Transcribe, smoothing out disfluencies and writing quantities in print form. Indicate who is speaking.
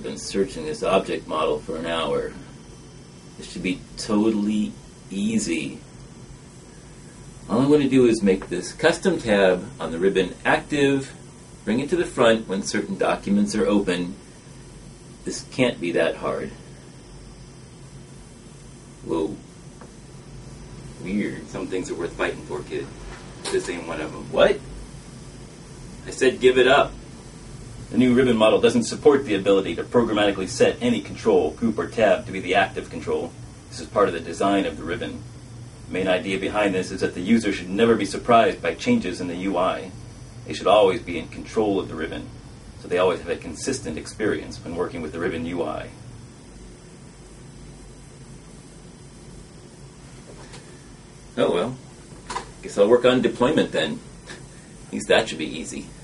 Speaker 1: I've been searching this object model for an hour. This should be totally easy. All I'm going to do is make this custom tab on the ribbon active, bring it to the front when certain documents are open. This can't be that hard. Whoa. Weird.
Speaker 2: Some things are worth fighting for, kid. This ain't one of them.
Speaker 1: What?
Speaker 2: I said give it up.
Speaker 3: The new ribbon model doesn't support the ability to programmatically set any control, group, or tab to be the active control. This is part of the design of the ribbon. The main idea behind this is that the user should never be surprised by changes in the UI. They should always be in control of the ribbon, so they always have a consistent experience when working with the ribbon UI.
Speaker 1: Oh well. Guess I'll work on deployment then. At least that should be easy.